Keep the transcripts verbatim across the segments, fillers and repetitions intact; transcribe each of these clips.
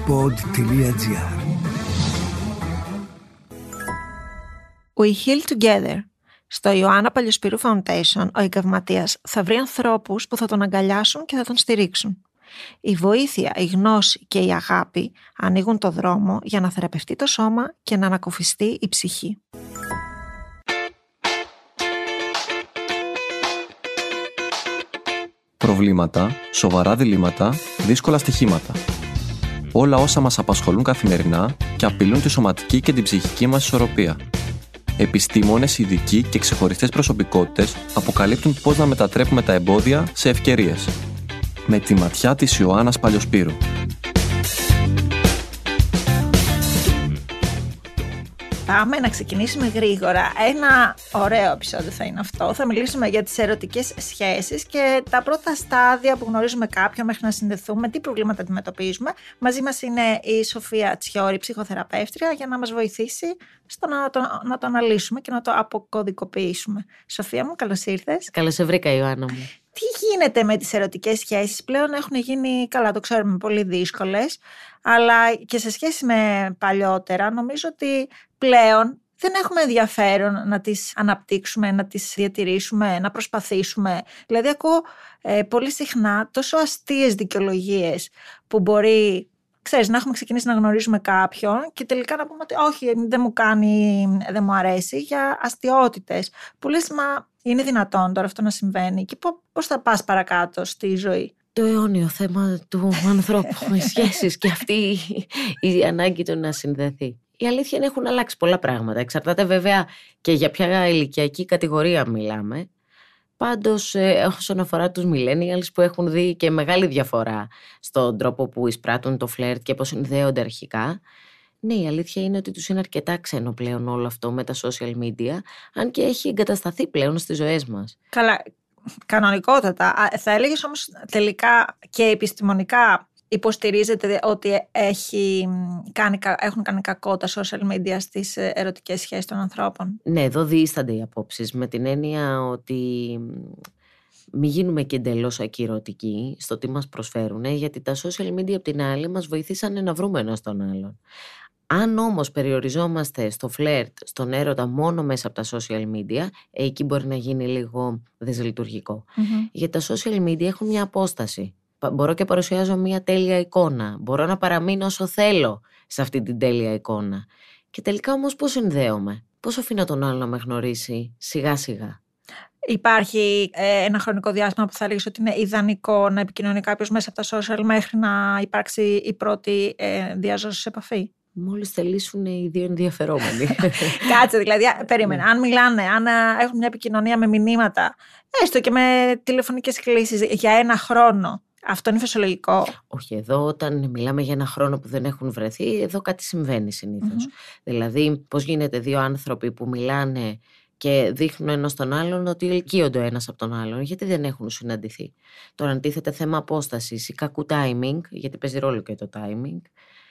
pod.gr. We heal together. Στο Ιωάννα Παλιοσπύρου Foundation, ο εγκαυματίας θα βρει ανθρώπους που θα τον αγκαλιάσουν και θα τον στηρίξουν. Η βοήθεια, η γνώση και η αγάπη ανοίγουν το δρόμο για να θεραπευτεί το σώμα και να ανακουφιστεί η ψυχή. Προβλήματα, σοβαρά διλήμματα, δύσκολα στοιχήματα. Όλα όσα μας απασχολούν καθημερινά και απειλούν τη σωματική και την ψυχική μας ισορροπία. Επιστήμονες, ειδικοί και ξεχωριστές προσωπικότητες αποκαλύπτουν πώς να μετατρέπουμε τα εμπόδια σε ευκαιρίες. Με τη ματιά της Ιωάννας Παλιοσπύρου. Πάμε να ξεκινήσουμε γρήγορα. Ένα ωραίο επεισόδιο θα είναι αυτό. Θα μιλήσουμε για τις ερωτικές σχέσεις και τα πρώτα στάδια που γνωρίζουμε κάποιον μέχρι να συνδεθούμε, τι προβλήματα αντιμετωπίζουμε. Μαζί μας είναι η Σοφία Τσιόρη, ψυχοθεραπεύτρια, για να μας βοηθήσει στο να το, να το αναλύσουμε και να το αποκωδικοποιήσουμε. Σοφία μου, καλώς ήρθες. Καλώς σε βρήκα, Ιωάννα μου. Τι γίνεται με τις ερωτικές σχέσεις? Πλέον έχουν γίνει, καλά το ξέρουμε, πολύ δύσκολες, αλλά και σε σχέση με παλιότερα νομίζω ότι πλέον δεν έχουμε ενδιαφέρον να τις αναπτύξουμε, να τις διατηρήσουμε, να προσπαθήσουμε. Δηλαδή ακούω ε, πολύ συχνά τόσο αστείες δικαιολογίες που μπορεί, ξέρεις, να έχουμε ξεκινήσει να γνωρίζουμε κάποιον και τελικά να πούμε ότι όχι, δεν μου κάνει, δεν μου αρέσει, για αστιότητες. Που λες, μα είναι δυνατόν τώρα αυτό να συμβαίνει και πώς θα πας παρακάτω στη ζωή? Το αιώνιο θέμα του ανθρώπου, οι σχέσεις και αυτή η ανάγκη του να συνδεθεί. Η αλήθεια είναι έχουν αλλάξει πολλά πράγματα. Εξαρτάται βέβαια και για ποια ηλικιακή κατηγορία μιλάμε. Πάντως, όσον αφορά τους millennials που έχουν δει και μεγάλη διαφορά στον τρόπο που εισπράττουν το φλερτ και πώς συνδέονται αρχικά, ναι, η αλήθεια είναι ότι τους είναι αρκετά ξένο πλέον όλο αυτό με τα social media, αν και έχει εγκατασταθεί πλέον στις ζωές μας. Καλά, κανονικότατα. Θα έλεγες όμως τελικά και επιστημονικά υποστηρίζεται ότι έχει κάνει, έχουν κάνει κακό τα social media στις ερωτικές σχέσεις των ανθρώπων? Ναι, εδώ διήστανται οι απόψεις, με την έννοια ότι μην γίνουμε και εντελώς ακυρωτικοί στο τι μας προσφέρουν, γιατί τα social media απ' την άλλη μας βοηθήσανε να βρούμε ένας τον άλλον. Αν όμως περιοριζόμαστε στο φλερτ, στον έρωτα μόνο μέσα από τα social media, εκεί μπορεί να γίνει λίγο δυσλειτουργικό. Mm-hmm. Γιατί τα social media έχουν μια απόσταση. Μπορώ και παρουσιάζω μια τέλεια εικόνα. Μπορώ να παραμείνω όσο θέλω σε αυτή την τέλεια εικόνα. Και τελικά όμως πώς συνδέομαι? Πώς αφήνω τον άλλο να με γνωρίσει σιγά σιγά? Υπάρχει ε, ένα χρονικό διάστημα που θα έλεγες ότι είναι ιδανικό να επικοινωνεί κάποιος μέσα από τα social μέχρι να υπάρξει η πρώτη ε, διαζώση επαφή? Μόλις θελήσουν οι δύο ενδιαφερόμενοι. Κάτσε, δηλαδή, περίμενε. Αν μιλάνε, αν έχουν μια επικοινωνία με μηνύματα, έστω και με τηλεφωνικές κλήσεις για ένα χρόνο, αυτό είναι φυσιολογικό? Όχι, εδώ όταν μιλάμε για ένα χρόνο που δεν έχουν βρεθεί, εδώ κάτι συμβαίνει συνήθως. Mm-hmm. Δηλαδή, πώς γίνεται δύο άνθρωποι που μιλάνε και δείχνουν ένας τον άλλον ότι ελκύονται ο ένας από τον άλλον, γιατί δεν έχουν συναντηθεί. Τώρα, αντίθεται θέμα απόστασης ή κακού timing, γιατί παίζει ρόλο και το timing.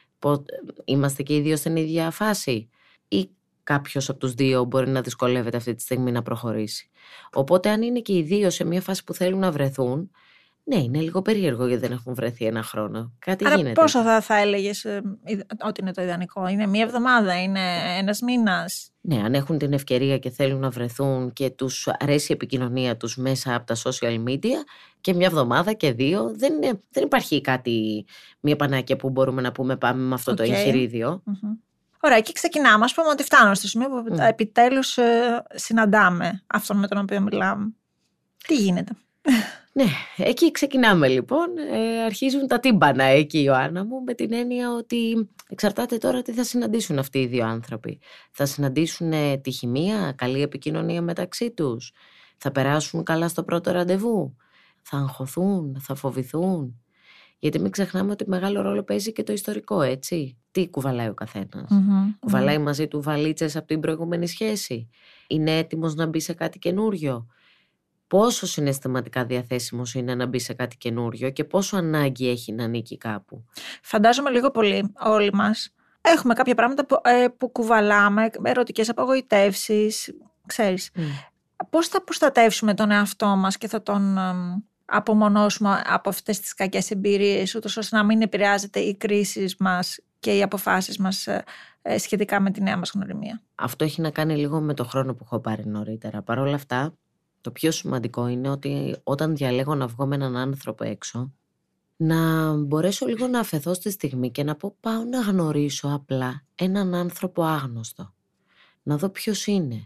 Είμαστε και οι δύο στην ίδια φάση ή κάποιος από τους δύο μπορεί να δυσκολεύεται αυτή τη στιγμή να προχωρήσει? Οπότε αν είναι και οι δύο σε μια φάση που θέλουν να βρεθούν, ναι, είναι λίγο περίεργο γιατί δεν έχουν βρεθεί ένα χρόνο. Κάτι Άρα γίνεται. Πόσο θα, θα έλεγες ε, ότι είναι το ιδανικό? Είναι μία εβδομάδα, είναι ένας μήνας? Ναι, αν έχουν την ευκαιρία και θέλουν να βρεθούν και τους αρέσει η επικοινωνία τους μέσα από τα social media, και μια εβδομάδα και δύο, δεν, είναι, δεν υπάρχει κάτι, μια πανάκια που μπορούμε να πούμε πάμε με αυτό okay. το εγχειρίδιο. Mm-hmm. Ωραία, εκεί ξεκινάμε. Ας πούμε ότι φτάνω στο σημείο που mm. επιτέλους ε, συναντάμε αυτόν με τον οποίο μιλάμε. Τι γίνεται? Ναι, εκεί ξεκινάμε λοιπόν. Ε, αρχίζουν τα τύμπανα εκεί, Ιωάννα μου, με την έννοια ότι εξαρτάται τώρα τι θα συναντήσουν αυτοί οι δύο άνθρωποι. Θα συναντήσουν τη χημεία, καλή επικοινωνία μεταξύ τους? Θα περάσουν καλά στο πρώτο ραντεβού? Θα αγχωθούν, θα φοβηθούν? Γιατί μην ξεχνάμε ότι μεγάλο ρόλο παίζει και το ιστορικό, έτσι. Τι κουβαλάει ο καθένας? Mm-hmm, κουβαλάει mm-hmm. μαζί του βαλίτσες από την προηγούμενη σχέση? Είναι έτοιμος να μπει σε κάτι καινούριο? Πόσο συναισθηματικά διαθέσιμος είναι να μπει σε κάτι καινούριο και πόσο ανάγκη έχει να ανήκει κάπου? Φαντάζομαι λίγο πολύ όλοι μας έχουμε κάποια πράγματα που, ε, που κουβαλάμε, ερωτικές απογοητεύσεις, ξέρεις. Mm. Πώς θα προστατεύσουμε τον εαυτό μας και θα τον, απομονώσουμε από αυτές τις κακές εμπειρίες, ούτως ώστε να μην επηρεάζεται οι κρίσεις μας και οι αποφάσεις μας σχετικά με τη νέα μας γνωριμία. Αυτό έχει να κάνει λίγο με το χρόνο που έχω πάρει νωρίτερα. Παρ' όλα αυτά, το πιο σημαντικό είναι ότι όταν διαλέγω να βγω με έναν άνθρωπο έξω, να μπορέσω λίγο να αφαιθώ στη στιγμή και να πω πάω να γνωρίσω απλά έναν άνθρωπο άγνωστο. Να δω ποιος είναι,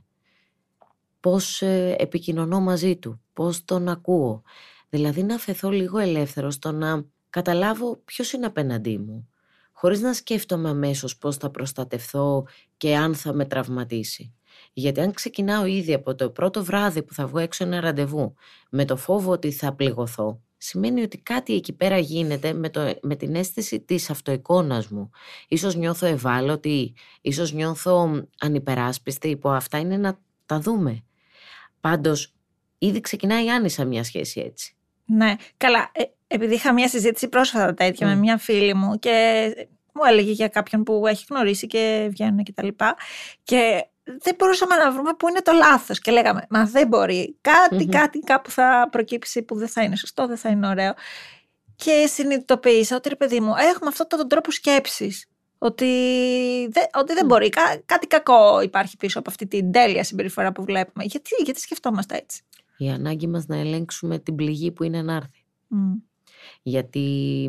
πώς επικοινωνώ μαζί του, πώς τον ακούω. Δηλαδή να αφαιθώ λίγο ελεύθερο στο να καταλάβω ποιος είναι απέναντί μου, χωρίς να σκέφτομαι αμέσως πώς θα προστατευθώ και αν θα με τραυματίσει. Γιατί αν ξεκινάω ήδη από το πρώτο βράδυ που θα βγω έξω ένα ραντεβού με το φόβο ότι θα πληγωθώ, σημαίνει ότι κάτι εκεί πέρα γίνεται με, το, με την αίσθηση της αυτοεικόνας μου. Ίσως νιώθω ευάλωτη, ίσως νιώθω ανυπεράσπιστη, που αυτά είναι να τα δούμε. Πάντως, ήδη ξεκινάει άνισα μια σχέση έτσι. Ναι, καλά. Ε, επειδή είχα μια συζήτηση πρόσφατα τέτοια mm. με μια φίλη μου και μου έλεγε για κάποιον που έχει γνωρίσει και βγαίνουν και τα λοιπά, και δεν μπορούσαμε να βρούμε πού είναι το λάθος και λέγαμε, μα δεν μπορεί, κάτι, mm-hmm. κάτι κάπου θα προκύψει που δεν θα είναι σωστό, δεν θα είναι ωραίο. Και συνειδητοποίησα ότι, ρε παιδί μου, έχουμε αυτόν τον τρόπο σκέψης, ότι, δε, ότι δεν mm. μπορεί, κά, κάτι κακό υπάρχει πίσω από αυτή την τέλεια συμπεριφορά που βλέπουμε. Γιατί, γιατί σκεφτόμαστε έτσι? Η ανάγκη μας να ελέγξουμε την πληγή που είναι να έρθει. Mm. Γιατί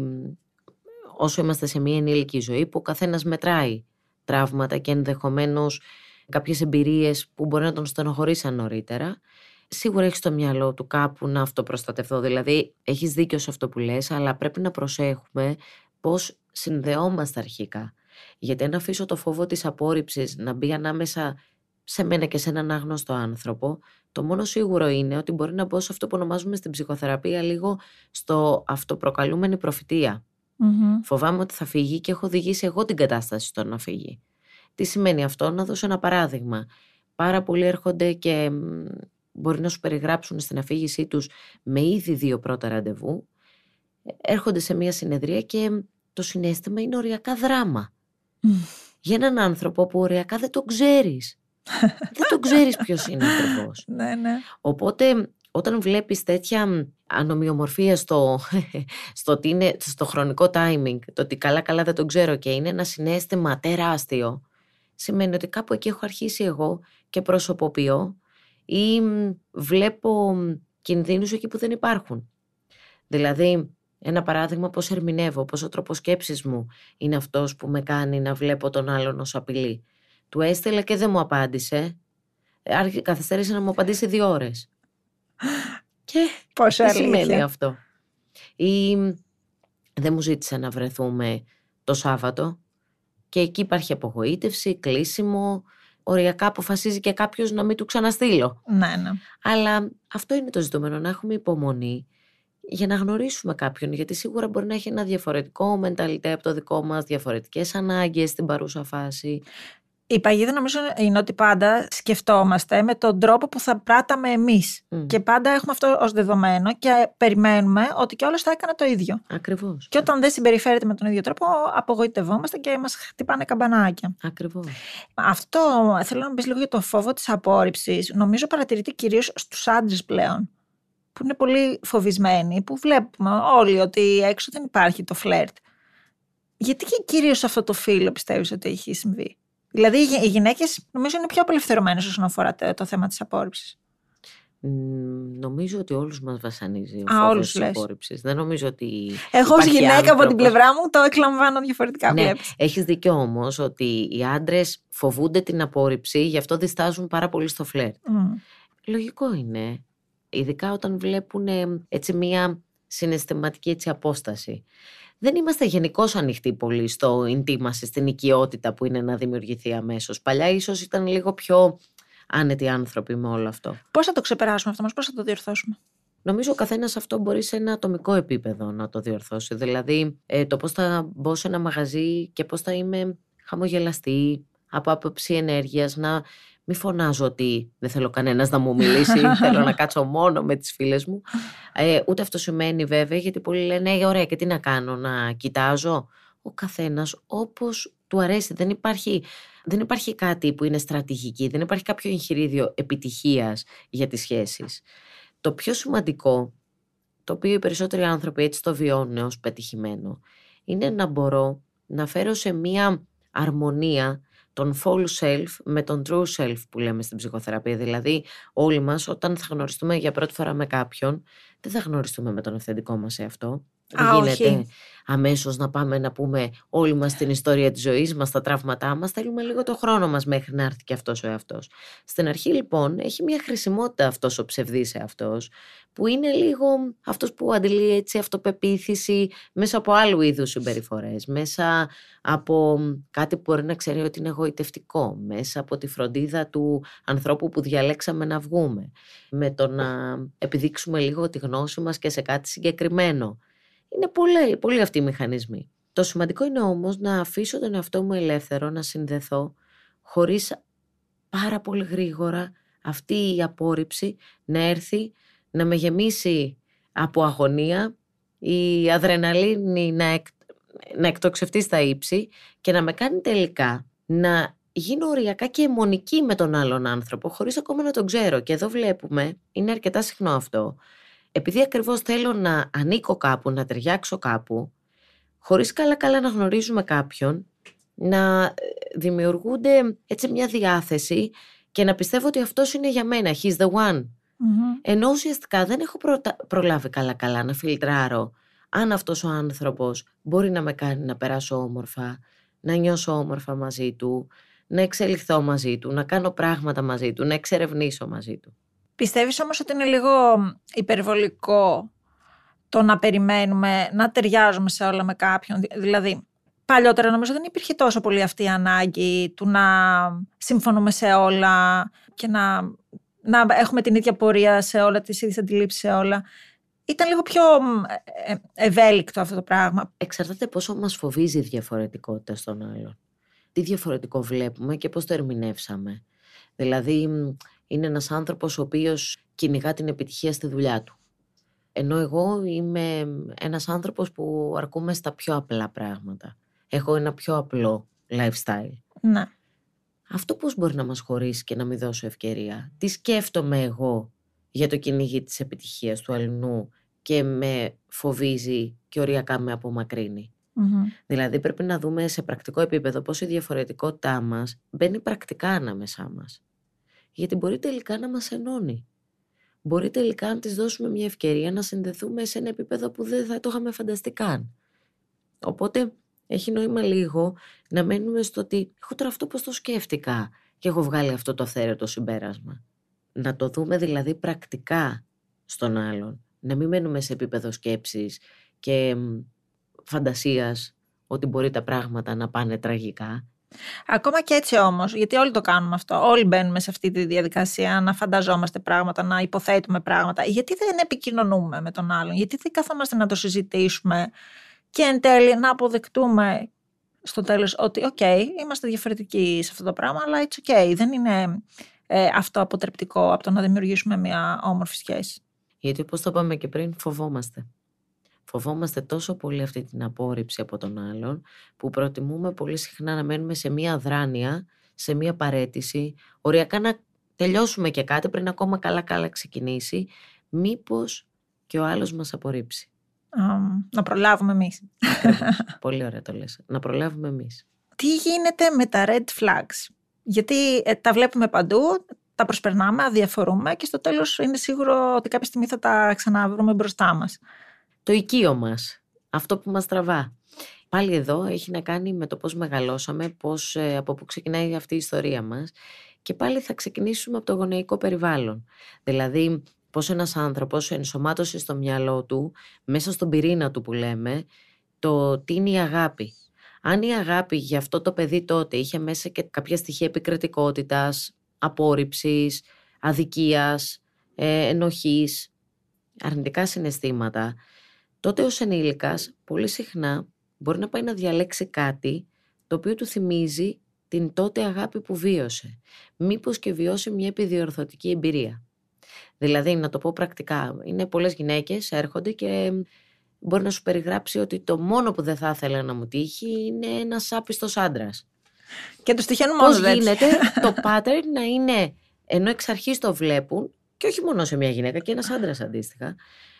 όσο είμαστε σε μια ενήλικη ζωή που ο καθένας μετράει τραύματα και ενδεχομένως κάποιες εμπειρίες που μπορεί να τον στενοχωρήσαν νωρίτερα, σίγουρα έχει στο μυαλό του κάπου να αυτοπροστατευτώ. Δηλαδή έχεις δίκιο σε αυτό που λες, αλλά πρέπει να προσέχουμε πώς συνδεόμαστε αρχικά. Γιατί αν αφήσω το φόβο της απόρριψης να μπει ανάμεσα σε μένα και σε έναν άγνωστο άνθρωπο, το μόνο σίγουρο είναι ότι μπορεί να μπω σε αυτό που ονομάζουμε στην ψυχοθεραπεία λίγο στο αυτοπροκαλούμενη προφητεία. Mm-hmm. Φοβάμαι ότι θα φύγει και έχω οδηγήσει εγώ την κατάσταση στο να φύγει. Τι σημαίνει αυτό? Να δώσω ένα παράδειγμα. Πάρα πολλοί έρχονται και μπορεί να σου περιγράψουν στην αφήγησή τους με ήδη δύο πρώτα ραντεβού. Έρχονται σε μια συνεδρία και το συναίσθημα είναι οριακά δράμα. Mm. Για έναν άνθρωπο που οριακά δεν τον ξέρεις. Δεν τον ξέρεις ποιος είναι ακριβώς. Ναι, ναι. Οπότε όταν βλέπεις τέτοια ανομοιομορφία στο, στο, είναι, στο χρονικό timing, το ότι καλά καλά δεν τον ξέρω και είναι ένα συναίσθημα τεράστιο, σημαίνει ότι κάπου εκεί έχω αρχίσει εγώ και προσωποποιώ ή βλέπω κινδύνους εκεί που δεν υπάρχουν. Δηλαδή, ένα παράδειγμα, πώς ερμηνεύω, πώς ο τρόπος σκέψης μου είναι αυτός που με κάνει να βλέπω τον άλλον ως απειλή. Του έστειλα και δεν μου απάντησε. Καθυστέρησε να μου απαντήσει δύο ώρες. Και πόσο τι σημαίνει αυτό? Ή δεν μου ζήτησε να βρεθούμε το Σάββατο και εκεί υπάρχει απογοήτευση, κλείσιμο, οριακά αποφασίζει και κάποιος να μην του ξαναστείλω. Ναι, ναι. Αλλά αυτό είναι το ζητούμενο, να έχουμε υπομονή για να γνωρίσουμε κάποιον, γιατί σίγουρα μπορεί να έχει ένα διαφορετικό μενταλιτέ από το δικό μας, διαφορετικές ανάγκες στην παρούσα φάση. Η παγίδα νομίζω είναι ότι πάντα σκεφτόμαστε με τον τρόπο που θα πράταμε εμείς. Mm. Και πάντα έχουμε αυτό ως δεδομένο και περιμένουμε ότι και όλος θα έκανε το ίδιο. Ακριβώς. Και όταν δεν συμπεριφέρεται με τον ίδιο τρόπο, απογοητευόμαστε και μας χτυπάνε καμπανάκια. Ακριβώς. Αυτό θέλω να πεις λίγο για το φόβο της απόρριψης. Νομίζω παρατηρείται κυρίως στους άντρες πλέον, που είναι πολύ φοβισμένοι, που βλέπουμε όλοι ότι έξω δεν υπάρχει το φλερτ. Γιατί και κυρίως αυτό το φύλλο πιστεύεις ότι έχει συμβεί? Δηλαδή οι γυναίκες νομίζω είναι πιο απελευθερωμένες όσον αφορά το θέμα της απόρριψης. Νομίζω ότι όλους μας βασανίζει ο Α, φόβος της απόρριψης. Δεν νομίζω ότι. Εγώ ως γυναίκα άνθρωπος... από την πλευρά μου το εκλαμβάνω διαφορετικά. Ναι, έχεις δίκιο όμως ότι οι άντρες φοβούνται την απόρριψη, γι' αυτό διστάζουν πάρα πολύ στο φλερτ. Mm. Λογικό είναι. Ειδικά όταν βλέπουν έτσι μία συναισθηματική έτσι απόσταση. Δεν είμαστε γενικώς ανοιχτοί πολύ στο intimacy, στην οικειότητα που είναι να δημιουργηθεί αμέσως. Παλιά ίσως ήταν λίγο πιο άνετοι άνθρωποι με όλο αυτό. Πώς θα το ξεπεράσουμε αυτό μας, πώς θα το διορθώσουμε? Νομίζω ο καθένας αυτό μπορεί σε ένα ατομικό επίπεδο να το διορθώσει. Δηλαδή ε, το πώς θα μπω σε ένα μαγαζί και πώς θα είμαι χαμογελαστή, από άποψη ενέργειας, να μην φωνάζω ότι δεν θέλω κανένας να μου μιλήσει, θέλω να κάτσω μόνο με τις φίλες μου. Ε, ούτε αυτό σημαίνει βέβαια, γιατί πολλοί λένε «Ε, ωραία, και τι να κάνω, να κοιτάζω?» Ο καθένας όπως του αρέσει. Δεν υπάρχει, δεν υπάρχει κάτι που είναι στρατηγική, δεν υπάρχει κάποιο εγχειρίδιο επιτυχίας για τις σχέσεις. Το πιο σημαντικό το οποίο οι περισσότεροι άνθρωποι έτσι το βιώνουν ως πετυχημένο, είναι να μπορώ να φέρω σε μία αρμονία τον false self με τον true self που λέμε στην ψυχοθεραπεία. Δηλαδή όλοι μας όταν θα γνωριστούμε για πρώτη φορά με κάποιον, δεν θα γνωριστούμε με τον αυθεντικό μας εαυτό. Δεν γίνεται όχι. αμέσως να πάμε να πούμε όλη μας την ιστορία της ζωής μας, τα τραύματά μας. Θέλουμε λίγο το χρόνο μας μέχρι να έρθει και αυτός ο εαυτός. Στην αρχή λοιπόν έχει μια χρησιμότητα αυτός ο ψευδής εαυτός, που είναι λίγο αυτός που αντιλεί έτσι αυτοπεποίθηση μέσα από άλλου είδους συμπεριφορές, μέσα από κάτι που μπορεί να ξέρει ότι είναι εγωιτευτικό, μέσα από τη φροντίδα του ανθρώπου που διαλέξαμε να βγούμε, με το να επιδείξουμε λίγο τη γνώση μας και σε κάτι συγκεκριμένο. Είναι πολλοί, πολλοί αυτοί οι μηχανισμοί. Το σημαντικό είναι όμως να αφήσω τον εαυτό μου ελεύθερο, να συνδεθώ χωρίς πάρα πολύ γρήγορα αυτή η απόρριψη να έρθει, να με γεμίσει από αγωνία, η αδρεναλίνη να, εκ, να εκτοξευτεί στα ύψη και να με κάνει τελικά να γίνω οριακά και αιμονική με τον άλλον άνθρωπο χωρίς ακόμα να τον ξέρω. Και εδώ βλέπουμε, είναι αρκετά συχνό αυτό, επειδή ακριβώς θέλω να ανήκω κάπου, να ταιριάξω κάπου, χωρίς καλά-καλά να γνωρίζουμε κάποιον, να δημιουργούνται έτσι μια διάθεση και να πιστεύω ότι αυτός είναι για μένα, he's the one. Mm-hmm. Ενώ ουσιαστικά δεν έχω προ... προλάβει καλά-καλά να φιλτράρω αν αυτός ο άνθρωπος μπορεί να με κάνει να περάσω όμορφα, να νιώσω όμορφα μαζί του, να εξελιχθώ μαζί του, να κάνω πράγματα μαζί του, να εξερευνήσω μαζί του. Πιστεύεις όμως ότι είναι λίγο υπερβολικό το να περιμένουμε να ταιριάζουμε σε όλα με κάποιον? Δηλαδή, παλιότερα νομίζω δεν υπήρχε τόσο πολύ αυτή η ανάγκη του να συμφωνούμε σε όλα και να, να έχουμε την ίδια πορεία σε όλα, τις ίδιες αντιλήψεις σε όλα. Ήταν λίγο πιο ευέλικτο αυτό το πράγμα. Εξαρτάται πόσο μας φοβίζει η διαφορετικότητα στον άλλον. Τι διαφορετικό βλέπουμε και πώς το ερμηνεύσαμε. Δηλαδή, είναι ένας άνθρωπος ο οποίος κυνηγά την επιτυχία στη δουλειά του. Ενώ εγώ είμαι ένας άνθρωπος που αρκούμε στα πιο απλά πράγματα. Έχω ένα πιο απλό lifestyle. Ναι. Αυτό πώς μπορεί να μας χωρίσει και να μην δώσω ευκαιρία? Τι σκέφτομαι εγώ για το κυνήγι της επιτυχίας του αλληνού και με φοβίζει και οριακά με απομακρύνει? Mm-hmm. Δηλαδή πρέπει να δούμε σε πρακτικό επίπεδο πώς η διαφορετικότητά μας μπαίνει πρακτικά ανάμεσά μας. Γιατί μπορεί τελικά να μας ενώνει. Μπορεί τελικά να της δώσουμε μια ευκαιρία να συνδεθούμε σε ένα επίπεδο που δεν θα το είχαμε φανταστεί καν. Οπότε έχει νόημα λίγο να μένουμε στο ότι έχω τώρα αυτό πώς το σκέφτηκα και έχω βγάλει αυτό το αυθαίρετο συμπέρασμα. Να το δούμε δηλαδή πρακτικά στον άλλον. Να μην μένουμε σε επίπεδο σκέψης και φαντασίας ότι μπορεί τα πράγματα να πάνε τραγικά. Ακόμα και έτσι όμως, γιατί όλοι το κάνουμε αυτό, όλοι μπαίνουμε σε αυτή τη διαδικασία να φανταζόμαστε πράγματα, να υποθέτουμε πράγματα. Γιατί δεν επικοινωνούμε με τον άλλον, γιατί δεν καθόμαστε να το συζητήσουμε και εν τέλει να αποδεκτούμε στο τέλος ότι οκ, okay, είμαστε διαφορετικοί σε αυτό το πράγμα, αλλά it's ok, δεν είναι ε, αυτό αποτρεπτικό από το να δημιουργήσουμε μια όμορφη σχέση. Γιατί όπως το είπαμε και πριν, φοβόμαστε. Φοβόμαστε τόσο πολύ αυτή την απόρριψη από τον άλλον, που προτιμούμε πολύ συχνά να μένουμε σε μία αδράνεια, σε μία παραίτηση, οριακά να τελειώσουμε και κάτι πριν ακόμα καλά-καλά ξεκινήσει, μήπως και ο άλλος μας απορρίψει. Um, να προλάβουμε εμείς. Πολύ ωραία το λες. Να προλάβουμε εμείς. Τι γίνεται με τα red flags? Γιατί ε, τα βλέπουμε παντού, τα προσπερνάμε, αδιαφορούμε και στο τέλος είναι σίγουρο ότι κάποια στιγμή θα τα ξαναβρούμε μπροστά μας. Το οικείο μας, αυτό που μας τραβά. Πάλι εδώ έχει να κάνει με το πώς μεγαλώσαμε, πώς, από πού ξεκινάει αυτή η ιστορία μας και πάλι θα ξεκινήσουμε από το γονεϊκό περιβάλλον. Δηλαδή πώς ένας άνθρωπος ενσωμάτωσε στο μυαλό του, μέσα στον πυρήνα του που λέμε, το τι είναι η αγάπη. Αν η αγάπη για αυτό το παιδί τότε είχε μέσα και κάποια στοιχεία επικριτικότητας, απόρριψης, αδικίας, ε, ενοχής, αρνητικά συναισθήματα, τότε ως ενήλικας πολύ συχνά μπορεί να πάει να διαλέξει κάτι το οποίο του θυμίζει την τότε αγάπη που βίωσε. Μήπως και βιώσει μια επιδιορθωτική εμπειρία. Δηλαδή, να το πω πρακτικά, είναι πολλές γυναίκες έρχονται και μπορεί να σου περιγράψει ότι το μόνο που δεν θα ήθελα να μου τύχει είναι ένας άπιστος άντρας. Και τους τυχαίνουν μόνο. Πώς γίνεται το pattern να είναι, ενώ εξ αρχής το βλέπουν, και όχι μόνο σε μια γυναίκα και ένας άντρας αντίστοιχα,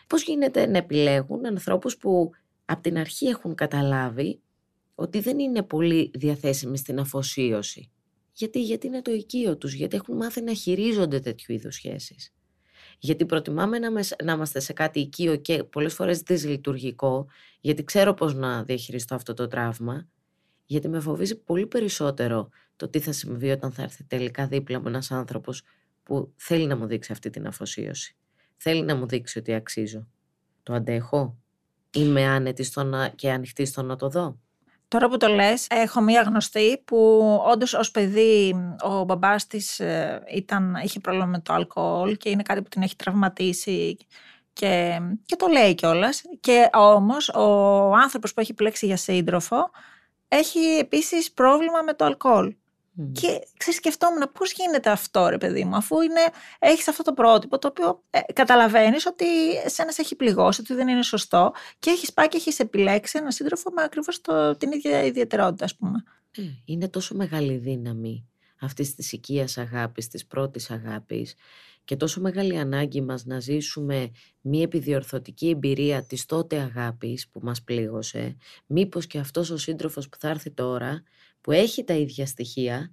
Πώς γίνεται να επιλέγουν ανθρώπους που από την αρχή έχουν καταλάβει ότι δεν είναι πολύ διαθέσιμοι στην αφοσίωση. Γιατί, γιατί είναι το οικείο τους, γιατί έχουν μάθει να χειρίζονται τέτοιου είδους σχέσεις. Γιατί προτιμάμε να, μες, να είμαστε σε κάτι οικείο και πολλές φορές δυσλειτουργικό, γιατί ξέρω πώς να διαχειριστώ αυτό το τραύμα, γιατί με φοβίζει πολύ περισσότερο το τι θα συμβεί όταν θα έρθει τελικά δίπλα μου ένας άνθρωπος που θέλει να μου δείξει αυτή την αφοσίωση. Θέλει να μου δείξει ότι αξίζω. Το αντέχω. Είμαι άνετη στο να, και ανοιχτή στο να το δω. Τώρα που το λες, έχω μία γνωστή που όντως ως παιδί ο μπαμπάς της ήταν, είχε πρόβλημα με το αλκοόλ και είναι κάτι που την έχει τραυματίσει και, και το λέει κιόλας. Και όμως ο άνθρωπος που έχει επιλέξει για σύντροφο έχει επίσης πρόβλημα με το αλκοόλ. Mm. Και ξεσκεφτόμουν πώς γίνεται αυτό, ρε παιδί μου, αφού είναι, έχεις αυτό το πρότυπο το οποίο ε, καταλαβαίνεις ότι εσένα σε έχει πληγώσει, ότι δεν είναι σωστό και έχεις πάει και έχεις επιλέξει έναν σύντροφο με ακριβώς το, την ίδια ιδιαιτερότητα, ας πούμε. Ε, είναι τόσο μεγάλη δύναμη αυτής της οικίας αγάπης, της πρώτης αγάπης και τόσο μεγάλη ανάγκη μας να ζήσουμε μία επιδιορθωτική εμπειρία της τότε αγάπης που μας πλήγωσε. Μήπως και αυτός ο σύντροφος που θα έρθει τώρα, που έχει τα ίδια στοιχεία,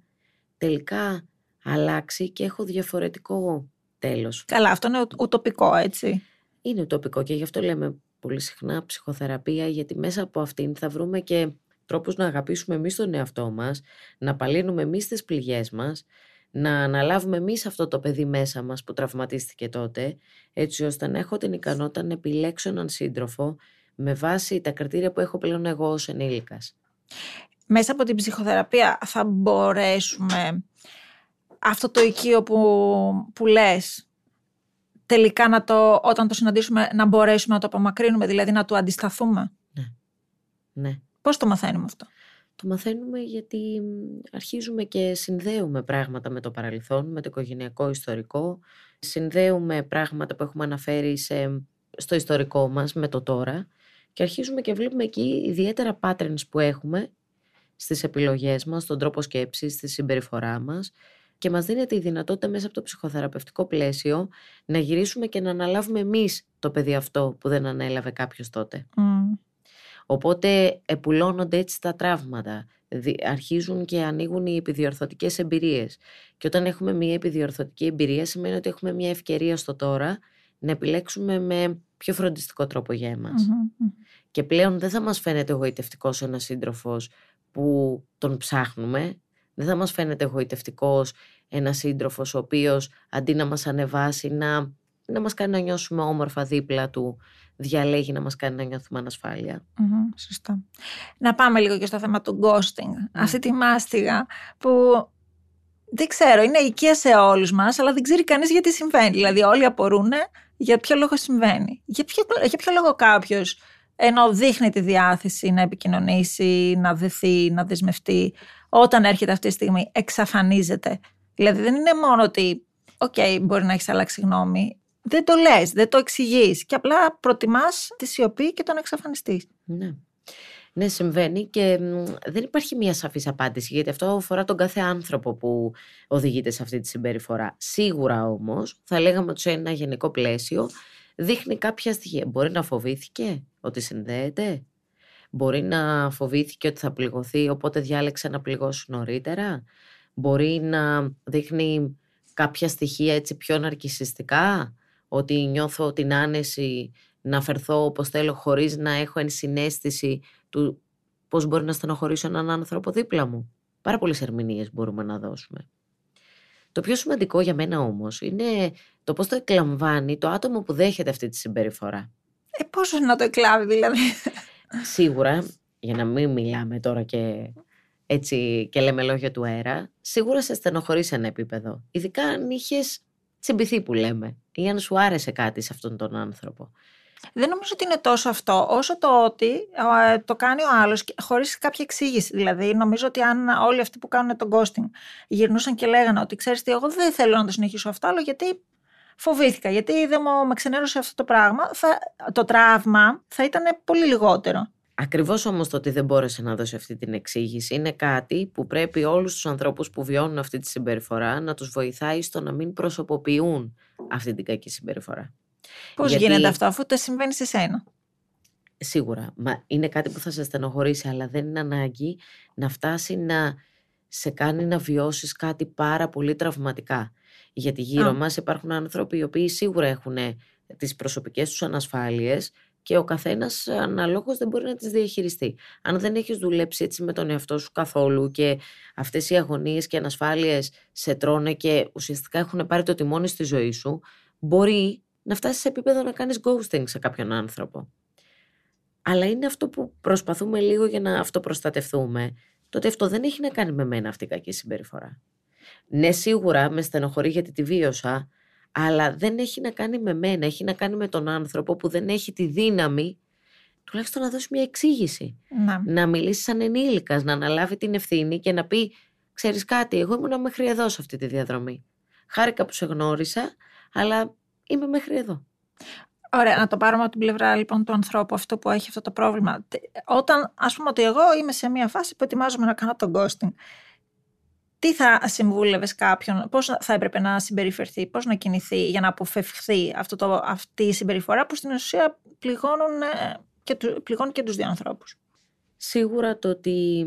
τελικά αλλάξει και έχω διαφορετικό τέλος. Καλά, αυτό είναι ουτοπικό, έτσι. Είναι ουτοπικό και γι' αυτό λέμε πολύ συχνά ψυχοθεραπεία, γιατί μέσα από αυτήν θα βρούμε και τρόπους να αγαπήσουμε εμείς τον εαυτό μας, να απαλύνουμε εμείς τις πληγές μας, να αναλάβουμε εμείς αυτό το παιδί μέσα μας που τραυματίστηκε τότε, έτσι ώστε να έχω την ικανότητα να επιλέξω έναν σύντροφο με βάση τα κριτήρια που έχω πλέον εγώ ως ενήλικας. Μέσα από την ψυχοθεραπεία θα μπορέσουμε αυτό το οικείο που, που λες τελικά να το, όταν το συναντήσουμε να μπορέσουμε να το απομακρύνουμε, δηλαδή να του αντισταθούμε. Ναι. Ναι. Πώς το μαθαίνουμε αυτό? Το μαθαίνουμε γιατί αρχίζουμε και συνδέουμε πράγματα με το παρελθόν, με το οικογενειακό ιστορικό, συνδέουμε πράγματα που έχουμε αναφέρει σε, στο ιστορικό μας με το τώρα και αρχίζουμε και βλέπουμε εκεί ιδιαίτερα patterns που έχουμε στις επιλογές μας, στον τρόπο σκέψης, στη συμπεριφορά μας και μας δίνεται η δυνατότητα μέσα από το ψυχοθεραπευτικό πλαίσιο να γυρίσουμε και να αναλάβουμε εμείς το παιδί αυτό που δεν ανέλαβε κάποιος τότε. Mm. Οπότε επουλώνονται έτσι τα τραύματα, αρχίζουν και ανοίγουν οι επιδιορθωτικές εμπειρίες και όταν έχουμε μια επιδιορθωτική εμπειρία σημαίνει ότι έχουμε μια ευκαιρία στο τώρα να επιλέξουμε με πιο φροντιστικό τρόπο για εμάς. Mm-hmm. Και πλέον δεν θα μας φαίνεται εγωιτευτικός ένας σύντροφος που τον ψάχνουμε, δεν θα μας φαίνεται εγωιτευτικός ένας σύντροφος ο οποίος αντί να μας ανεβάσει, να, να μας κάνει να νιώσουμε όμορφα δίπλα του, διαλέγει να μας κάνει να νιώθουμε ανασφάλεια. Mm-hmm, σωστά. Να πάμε λίγο και στο θέμα του ghosting. Mm. Αυτή τη μάστιγα που δεν ξέρω, είναι οικία σε όλους μας, αλλά δεν ξέρει κανείς γιατί συμβαίνει. Δηλαδή όλοι απορούν για ποιο λόγο συμβαίνει. Για ποιο, για ποιο λόγο κάποιος, ενώ δείχνει τη διάθεση να επικοινωνήσει, να δεθεί, να δεσμευτεί, όταν έρχεται αυτή τη στιγμή εξαφανίζεται. Δηλαδή δεν είναι μόνο ότι, οκ, okay, μπορεί να έχεις αλλάξει γνώμη, δεν το λες, δεν το εξηγείς και απλά προτιμάς τη σιωπή και τον εξαφανιστείς. Ναι. Ναι, συμβαίνει και δεν υπάρχει μια σαφής απάντηση, γιατί αυτό αφορά τον κάθε άνθρωπο που οδηγείται σε αυτή τη συμπεριφορά. Σίγουρα όμως, θα λέγαμε ότι σε ένα γενικό πλαίσιο δείχνει κάποια στοιχεία. Μπορεί να φοβήθηκε ότι συνδέεται, μπορεί να φοβήθηκε ότι θα πληγωθεί, οπότε διάλεξε να πληγώσει νωρίτερα, μπορεί να δείχνει κάποια στοιχεία έτσι πιο ναρκισσιστικά, ότι νιώθω την άνεση να φερθώ όπως θέλω χωρίς να έχω ενσυναίσθηση του πώς μπορεί να στενοχωρήσω έναν άνθρωπο δίπλα μου. Πάρα πολλές ερμηνείες μπορούμε να δώσουμε. Το πιο σημαντικό για μένα όμως είναι το πώς το εκλαμβάνει το άτομο που δέχεται αυτή τη συμπεριφορά. Ε, πόσο να το εκλάβει δηλαδή. Σίγουρα, για να μην μιλάμε τώρα και έτσι και λέμε λόγια του αέρα, σίγουρα σε στενοχωρεί σε ένα επίπεδο. Ειδικά αν είχες τσιμπηθεί που λέμε ή αν σου άρεσε κάτι σε αυτόν τον άνθρωπο. Δεν νομίζω ότι είναι τόσο αυτό, όσο το ότι ε, το κάνει ο άλλος χωρίς κάποια εξήγηση. Δηλαδή, νομίζω ότι αν όλοι αυτοί που κάνουν τον ghosting γυρνούσαν και λέγανε ότι ξέρεις τι, εγώ δεν θέλω να το συνεχίσω αυτό άλλο, γιατί φοβήθηκα, γιατί δεν μου με ξενέρωσε αυτό το πράγμα, θα, το τραύμα θα ήταν πολύ λιγότερο. Ακριβώς όμως το ότι δεν μπόρεσε να δώσει αυτή την εξήγηση είναι κάτι που πρέπει όλους τους ανθρώπους που βιώνουν αυτή τη συμπεριφορά να τους βοηθάει στο να μην προσωποποιούν αυτή την κακή συμπεριφορά. Πώς Γιατί... γίνεται αυτό, αφού το συμβαίνει σε σένα? Σίγουρα. Μα είναι κάτι που θα σε στενοχωρήσει, αλλά δεν είναι ανάγκη να φτάσει να σε κάνει να βιώσεις κάτι πάρα πολύ τραυματικά. Γιατί γύρω Α. μας υπάρχουν άνθρωποι οι οποίοι σίγουρα έχουν τις προσωπικές τους ανασφάλειες και ο καθένας αναλόγως δεν μπορεί να τις διαχειριστεί. Αν δεν έχεις δουλέψει έτσι με τον εαυτό σου καθόλου και αυτές οι αγωνίες και ανασφάλειες σε τρώνε και ουσιαστικά έχουν πάρει το τιμόνι στη ζωή σου, μπορεί να φτάσεις σε επίπεδο να κάνεις ghosting σε κάποιον άνθρωπο. Αλλά είναι αυτό που προσπαθούμε λίγο για να αυτοπροστατευτούμε, τότε αυτό δεν έχει να κάνει με μένα αυτή η κακή συμπεριφορά. Ναι, σίγουρα με στενοχωρεί γιατί τη βίωσα, αλλά δεν έχει να κάνει με μένα, έχει να κάνει με τον άνθρωπο που δεν έχει τη δύναμη τουλάχιστον να δώσει μια εξήγηση. Να, να μιλήσει σαν ενήλικας, να αναλάβει την ευθύνη και να πει, ξέρεις κάτι, εγώ ήμουν μέχρι εδώ σε αυτή τη διαδρομή. Χάρηκα που σε γνώρισα, αλλά είμαι μέχρι εδώ. Ωραία, να το πάρουμε από την πλευρά λοιπόν του ανθρώπου, αυτό που έχει αυτό το πρόβλημα. Όταν, ας πούμε ότι εγώ είμαι σε μια φάση που ετοιμάζομαι να κάνω τον ghosting, τι θα συμβούλευες κάποιον, πώς θα έπρεπε να συμπεριφερθεί, πώς να κινηθεί για να αποφευχθεί αυτό το, αυτή η συμπεριφορά που στην ουσία πληγώνουν και, πληγώνουν και τους δύο ανθρώπους? Σίγουρα το ότι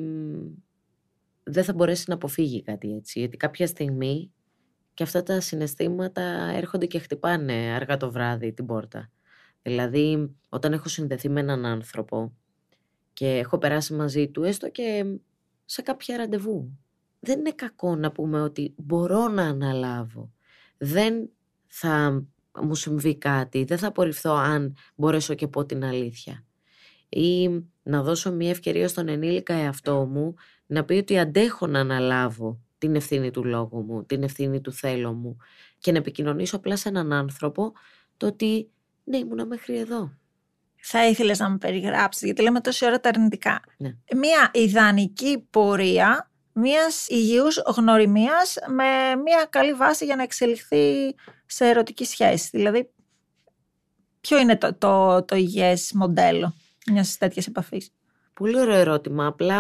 δεν θα μπορέσει να αποφύγει κάτι έτσι, γιατί κάποια στιγμή και αυτά τα συναισθήματα έρχονται και χτυπάνε αργά το βράδυ την πόρτα. Δηλαδή, όταν έχω συνδεθεί με έναν άνθρωπο και έχω περάσει μαζί του, έστω και σε κάποια ραντεβού, δεν είναι κακό να πούμε ότι μπορώ να αναλάβω. Δεν θα μου συμβεί κάτι, δεν θα απορριφθώ αν μπορέσω και πω την αλήθεια. Ή να δώσω μια ευκαιρία στον ενήλικα εαυτό μου να πει ότι αντέχω να αναλάβω την ευθύνη του λόγου μου, την ευθύνη του θέλω μου και να επικοινωνήσω απλά σε έναν άνθρωπο το ότι ναι, ήμουνα μέχρι εδώ. Θα ήθελες να μου περιγράψεις, γιατί λέμε τόση ώρα τα αρνητικά. Ναι. Μια ιδανική πορεία μιας υγιούς γνωριμίας με μια καλή βάση για να εξελιχθεί σε ερωτική σχέση. Δηλαδή, ποιο είναι το, το, το υγιές μοντέλο μιας τέτοιας επαφής? Πολύ ωραίο ερώτημα, απλά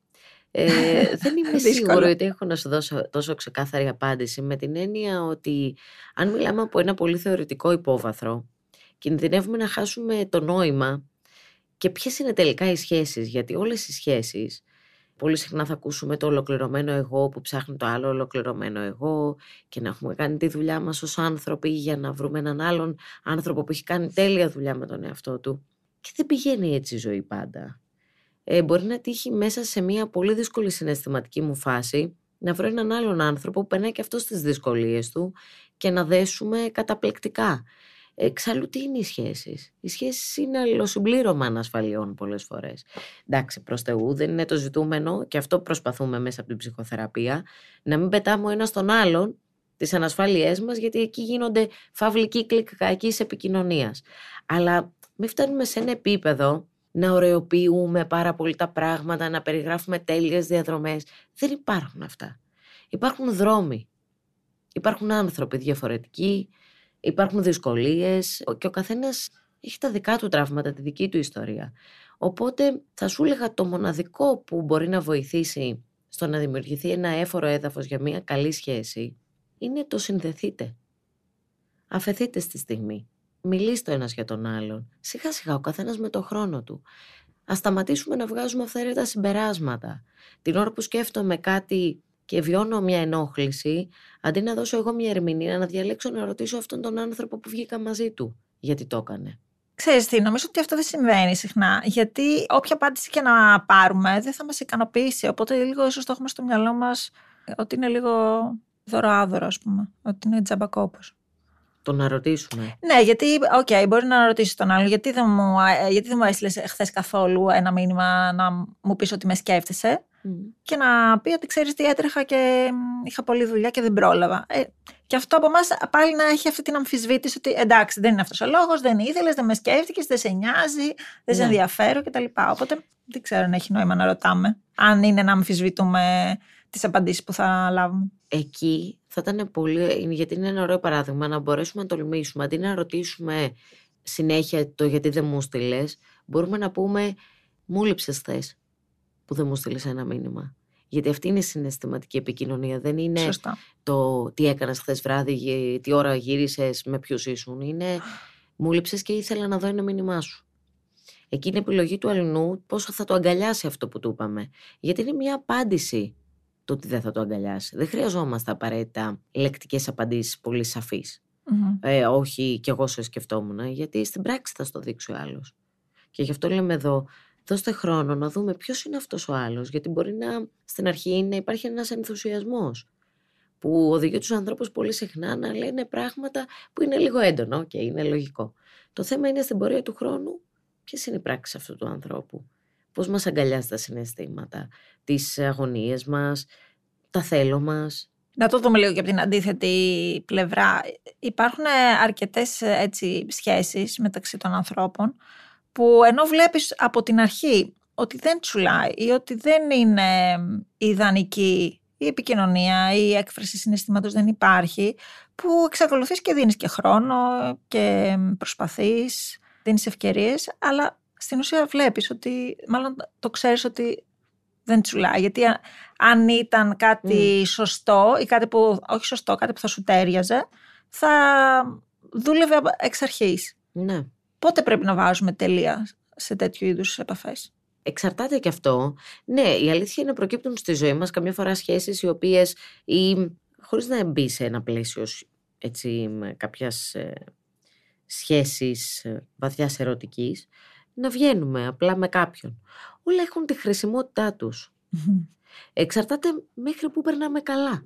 ε, δεν είμαι σίγουρη ότι έχω να σου δώσω τόσο ξεκάθαρη απάντηση, με την έννοια ότι αν μιλάμε από ένα πολύ θεωρητικό υπόβαθρο, κινδυνεύουμε να χάσουμε το νόημα και ποιες είναι τελικά οι σχέσεις, γιατί όλες οι σχέσεις, πολύ συχνά θα ακούσουμε το ολοκληρωμένο εγώ που ψάχνει το άλλο ολοκληρωμένο εγώ και να έχουμε κάνει τη δουλειά μας ως άνθρωποι για να βρούμε έναν άλλον άνθρωπο που έχει κάνει τέλεια δουλειά με τον εαυτό του. Και δεν πηγαίνει έτσι η ζωή πάντα. Ε, μπορεί να τύχει μέσα σε μια πολύ δύσκολη συναισθηματική μου φάση να βρω έναν άλλον άνθρωπο που περνάει και αυτό στις δυσκολίες του και να δέσουμε καταπληκτικά. Εξάλλου τι είναι οι σχέσεις? Οι σχέσεις είναι αλληλοσυμπλήρωμα ανασφαλιών πολλές φορές. Εντάξει, προς Θεού δεν είναι το ζητούμενο και αυτό προσπαθούμε μέσα από την ψυχοθεραπεία, να μην πετάμε ο ένας τον άλλον τις ανασφάλειές μας, γιατί εκεί γίνονται φαύλοι κύκλοι κακής επικοινωνίας. Αλλά μην φτάνουμε σε ένα επίπεδο να ωρεοποιούμε πάρα πολύ τα πράγματα, να περιγράφουμε τέλειες διαδρομές. Δεν υπάρχουν αυτά. Υπάρχουν δρόμοι. Υπάρχουν άνθρωποι διαφορετικοί, υπάρχουν δυσκολίες και ο καθένας έχει τα δικά του τραύματα, τη δική του ιστορία. Οπότε θα σου έλεγα το μοναδικό που μπορεί να βοηθήσει στο να δημιουργηθεί ένα έφορο έδαφος για μια καλή σχέση είναι το συνδεθείτε. Αφεθείτε στη στιγμή. Μιλήστε ο ένας για τον άλλον. Σιγά σιγά ο καθένας με το χρόνο του. Ας σταματήσουμε να βγάζουμε αυθαίρετα συμπεράσματα. Την ώρα που σκέφτομαι κάτι και βιώνω μια ενόχληση, αντί να δώσω εγώ μια ερμηνεία, να διαλέξω να ρωτήσω αυτόν τον άνθρωπο που βγήκα μαζί του γιατί το έκανε. Ξέρεις τι, νομίζω ότι αυτό δεν συμβαίνει συχνά, γιατί όποια απάντηση και να πάρουμε δεν θα μας ικανοποιήσει, οπότε λίγο ίσως το έχουμε στο μυαλό μας ότι είναι λίγο δωροάδωρο, ας πούμε, ότι είναι τζαμπακόπος. Το να ρωτήσουμε. Ναι, γιατί, οκ, okay, μπορεί να ρωτήσει τον άλλο, γιατί δεν μου, γιατί δεν μου έστειλες χθες καθόλου ένα μήνυμα να μου πεις ότι με σκέφτεσαι mm. και να πει ότι ξέρεις τι, έτρεχα και είχα πολλή δουλειά και δεν πρόλαβα. Ε, και αυτό από εμάς πάλι να έχει αυτή την αμφισβήτηση ότι εντάξει, δεν είναι αυτός ο λόγος, δεν ήθελες, δεν με σκέφτηκες, δεν σε νοιάζει, δεν ναι. σε ενδιαφέρω κτλ. Οπότε δεν ξέρω αν έχει νόημα να ρωτάμε, αν είναι να αμφισβητούμε τις απαντήσεις που θα λάβουμε. Εκεί θα ήταν πολύ, γιατί είναι ένα ωραίο παράδειγμα, να μπορέσουμε να τολμήσουμε, αντί να ρωτήσουμε συνέχεια το γιατί δεν μου στείλες, μπορούμε να πούμε μου λείψες χθες που δεν μου στείλες ένα μήνυμα. Γιατί αυτή είναι η συναισθηματική επικοινωνία, δεν είναι Σωστά. το τι έκανες χθες βράδυ, τι ώρα γύρισες, με ποιους ήσουν. Είναι Μου λείψες και ήθελα να δω ένα μήνυμά σου. Εκεί είναι επιλογή του αλληνού πόσο θα το αγκαλιάσει αυτό που του είπαμε. Γιατί είναι μια απάντηση το ότι δεν θα το αγκαλιάσει. Δεν χρειαζόμαστε απαραίτητα λεκτικές απαντήσεις πολύ σαφείς. Mm-hmm. Ε, όχι, κι εγώ σε σκεφτόμουν, γιατί στην πράξη θα στο δείξει ο άλλος. Και γι' αυτό λέμε εδώ, δώστε χρόνο να δούμε ποιος είναι αυτός ο άλλος. Γιατί μπορεί να στην αρχή να υπάρχει ένας ενθουσιασμός που οδηγεί τους ανθρώπους πολύ συχνά να λένε πράγματα που είναι λίγο έντονο και είναι λογικό. Το θέμα είναι στην πορεία του χρόνου ποιες είναι οι πράξεις αυτού του ανθρώπου. Πώς μας αγκαλιάζει τα συναισθήματα, τις αγωνίες μας, τα θέλω μας. Να το δούμε λίγο και από την αντίθετη πλευρά. Υπάρχουν αρκετές έτσι, σχέσεις μεταξύ των ανθρώπων που ενώ βλέπεις από την αρχή ότι δεν τσουλάει ή ότι δεν είναι ιδανική η επικοινωνία ή η έκφραση συναισθήματος δεν υπάρχει, που εξακολουθείς και δίνεις και χρόνο και προσπαθείς, δίνεις ευκαιρίες, αλλά στην ουσία βλέπεις ότι, μάλλον το ξέρεις ότι δεν τσουλάει. Γιατί αν ήταν κάτι mm. σωστό ή κάτι που, όχι σωστό, κάτι που θα σου τέριαζε, θα δούλευε εξ αρχής. Ναι. Πότε πρέπει να βάζουμε τελεία σε τέτοιου είδους επαφές? Εξαρτάται και αυτό. Ναι, η αλήθεια είναι προκύπτουν στη ζωή μας καμιά φορά σχέσεις οι οποίες, ή, χωρίς να μπει σε ένα πλαίσιο έτσι, με κάποιας ε, σχέσης ε, βαθιάς ερωτικής, να βγαίνουμε απλά με κάποιον. Όλα έχουν τη χρησιμότητά τους. Mm-hmm. Εξαρτάται μέχρι που περνάμε καλά.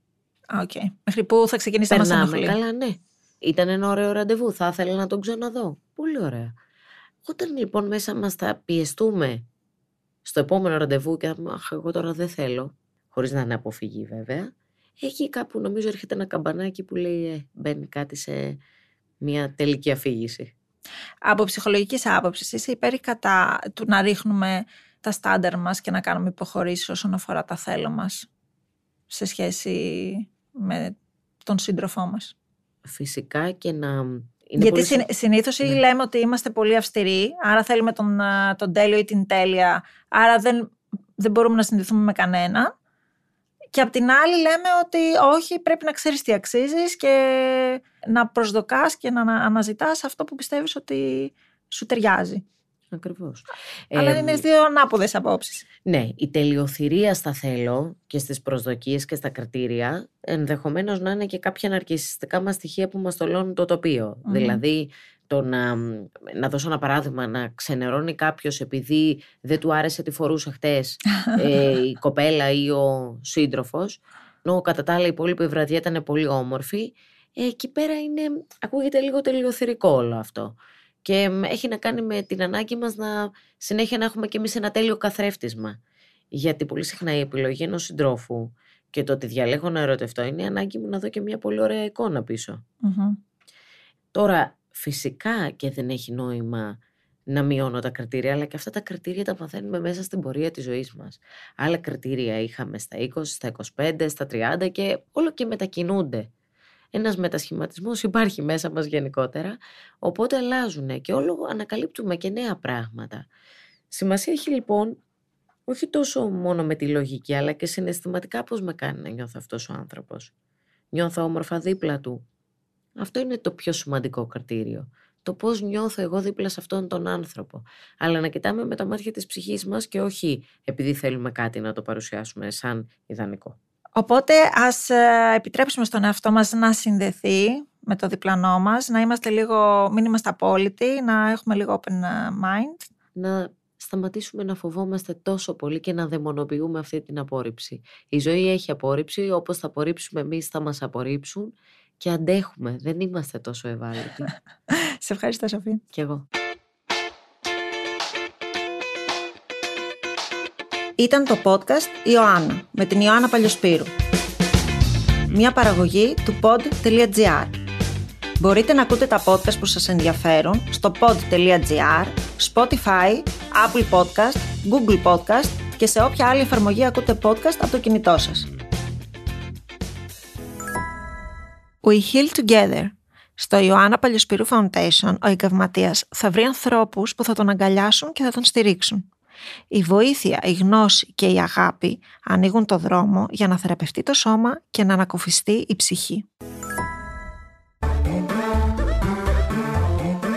Okay. Μέχρι που θα ξεκινήσει να μας ενοχλεί. Περνάμε καλά, ναι. Ήταν ένα ωραίο ραντεβού, θα ήθελα να τον ξαναδώ. Πολύ ωραία. Όταν λοιπόν μέσα μας θα πιεστούμε στο επόμενο ραντεβού και θα πούμε αχ, εγώ τώρα δεν θέλω, χωρίς να είναι αποφυγή βέβαια, εκεί κάπου νομίζω έρχεται ένα καμπανάκι που λέει ε, μπαίνει κάτι σε μια τελική αφήγηση. Από ψυχολογικής άποψης είσαι υπέρ ή κατά του να ρίχνουμε τα στάνταρ μας και να κάνουμε υποχωρήσεις όσον αφορά τα θέλω μας σε σχέση με τον σύντροφό μας? Φυσικά και να... Είναι γιατί πολύ... συνήθως ναι. λέμε ότι είμαστε πολύ αυστηροί, άρα θέλουμε τον, τον τέλειο ή την τέλεια, άρα δεν, δεν μπορούμε να συνδεθούμε με κανένα. Και απ' την άλλη λέμε ότι όχι, πρέπει να ξέρεις τι αξίζεις και να προσδοκάς και να αναζητάς αυτό που πιστεύεις ότι σου ταιριάζει. Ακριβώς. Αλλά ε, είναι δύο ανάποδες απόψεις. Ναι, η τελειοθυρία στα θέλω και στις προσδοκίες και στα κριτήρια ενδεχομένως να είναι και κάποια ναρκισσιστικά μας στοιχεία που μας τολώνουν το τοπίο. Mm-hmm. Δηλαδή, το να, να δώσω ένα παράδειγμα, να ξενερώνει κάποιος επειδή δεν του άρεσε τι φορούσε χτες ε, η κοπέλα ή ο σύντροφος, ενώ κατά τα άλλα η υπόλοιπη βραδιά ήταν πολύ όμορφη, ε, εκεί πέρα είναι, ακούγεται λίγο τελειοθυρικό όλο αυτό. Και έχει να κάνει με την ανάγκη μας να συνέχεια να έχουμε κι εμείς ένα τέλειο καθρέφτισμα. Γιατί πολύ συχνά η επιλογή ενός συντρόφου και το ότι διαλέγω να ερωτευτώ είναι η ανάγκη μου να δω και μια πολύ ωραία εικόνα πίσω. Mm-hmm. Τώρα, φυσικά και δεν έχει νόημα να μειώνω τα κριτήρια, αλλά και αυτά τα κριτήρια τα μαθαίνουμε μέσα στην πορεία της ζωής μας. Άλλα κριτήρια είχαμε στα είκοσι, στα είκοσι πέντε, στα τριάντα και όλο και μετακινούνται. Ένας μετασχηματισμός υπάρχει μέσα μας γενικότερα, οπότε αλλάζουν και όλο ανακαλύπτουμε και νέα πράγματα. Σημασία έχει λοιπόν όχι τόσο μόνο με τη λογική, αλλά και συναισθηματικά πώς με κάνει να νιώθω αυτός ο άνθρωπος. Νιώθω όμορφα δίπλα του. Αυτό είναι το πιο σημαντικό κριτήριο. Το πώς νιώθω εγώ δίπλα σε αυτόν τον άνθρωπο. Αλλά να κοιτάμε με τα μάτια της ψυχής μας και όχι επειδή θέλουμε κάτι να το παρουσιάσουμε σαν ιδανικό. Οπότε ας επιτρέψουμε στον εαυτό μας να συνδεθεί με το διπλανό μας, να είμαστε λίγο, μην είμαστε απόλυτοι, να έχουμε λίγο open mind. Να σταματήσουμε να φοβόμαστε τόσο πολύ και να δαιμονοποιούμε αυτή την απόρριψη. Η ζωή έχει απόρριψη, όπως θα απορρίψουμε εμείς θα μας απορρίψουν και αντέχουμε, δεν είμαστε τόσο ευάλωτοι. Σε ευχαριστώ, Σοφία. Κι εγώ. Ήταν το podcast Ιωάννα με την Ιωάννα Παλιοσπύρου. Μια παραγωγή του pod.gr. Μπορείτε να ακούτε τα podcast που σας ενδιαφέρουν στο pod.gr, Spotify, Apple Podcast, Google Podcast και σε όποια άλλη εφαρμογή ακούτε podcast από το κινητό σας. We heal together. Στο Ιωάννα Παλιοσπύρου Foundation, ο εγκαυματίας θα βρει ανθρώπους που θα τον αγκαλιάσουν και θα τον στηρίξουν. Η βοήθεια, η γνώση και η αγάπη ανοίγουν το δρόμο για να θεραπευτεί το σώμα και να ανακουφιστεί η ψυχή.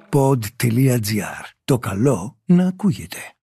pod τελεία τζι άρ. Το καλό να ακούγεται.